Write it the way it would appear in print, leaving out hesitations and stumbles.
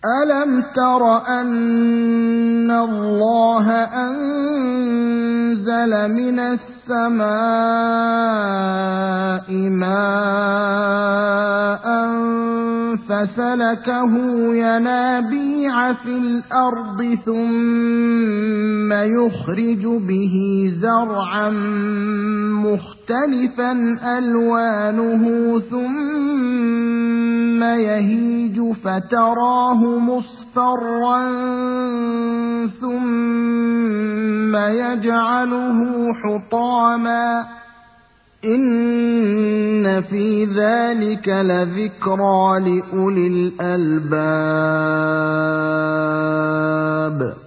أَلَمْ تَرَ أَنَّ اللَّهَ أَنزَلَ مِنَ السَّمَاءِ مَاءً فَسَلَكَهُ يَنَابِيعَ فِي الْأَرْضِ ثُمَّ يُخْرِجُ بِهِ زَرْعًا مُخْتَلِفًا أَلْوَانُهُ ثُمَّ يَهِيجُ فَتَرَاهُ مُصْفَرًّا ثُمَّ يَجْعَلُهُ حُطَامًا ۚ إِنَّ فِي ذَلِكَ لَذِكْرَىٰ لِأُولِي الْأَلْبَابِ